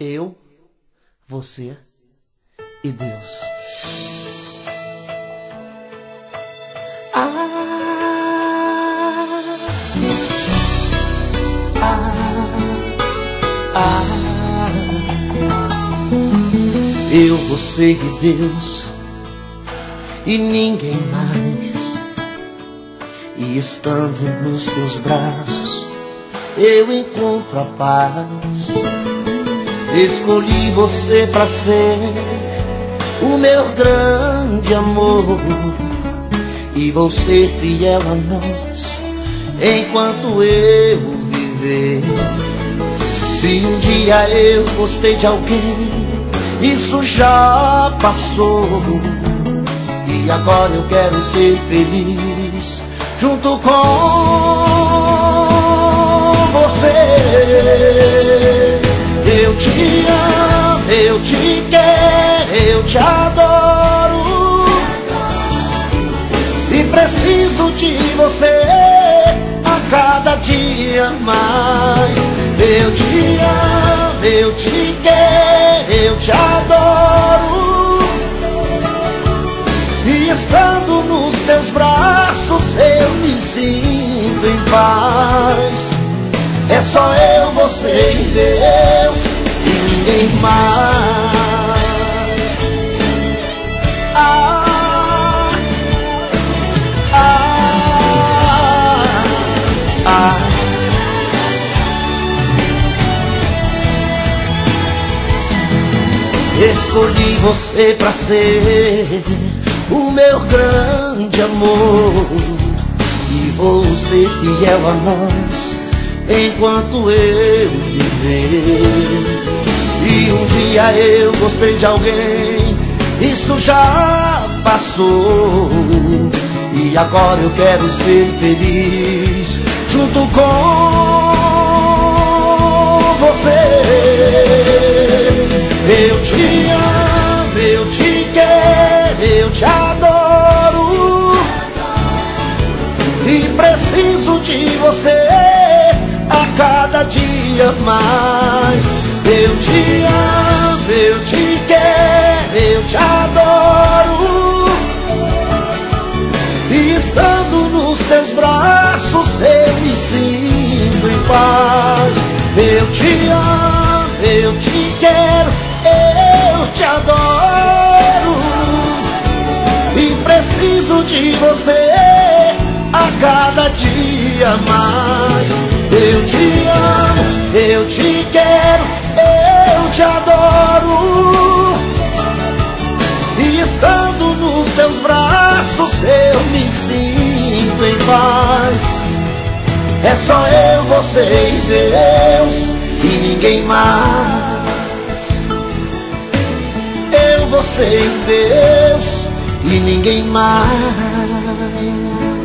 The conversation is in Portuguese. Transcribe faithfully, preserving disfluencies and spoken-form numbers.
Eu, você e Deus. Ah, ah, ah. Eu, você e Deus e ninguém mais. E estando nos teus braços eu encontro a paz. Escolhi você pra ser o meu grande amor, e vou ser fiel a nós enquanto eu viver. Se um dia eu gostei de alguém, isso já passou, e agora eu quero ser feliz junto com você. Eu te amo, eu te quero, eu te adoro, e preciso de você a cada dia mais. Eu te amo, eu te quero, eu te adoro, e estando nos teus braços eu me sinto em paz. É só eu, você e Deus e ninguém mais. Ah, ah, ah. Escolhi você pra ser o meu grande amor, e vou ser fiel a nós enquanto eu viver. Se um dia eu gostei de alguém, isso já passou, e agora eu quero ser feliz junto com você. Eu te amo, eu te quero, eu te adoro, e preciso de você a cada dia mais. Eu te amo, eu te quero, eu te adoro, e estando nos teus braços eu me sinto em paz. Eu te amo, eu te quero, eu te adoro, e preciso de você a cada dia mais. Eu te amo, eu te quero, eu te adoro, e estando nos teus braços eu me sinto em paz. É só eu, você e Deus e ninguém mais. Eu, você e Deus e ninguém mais.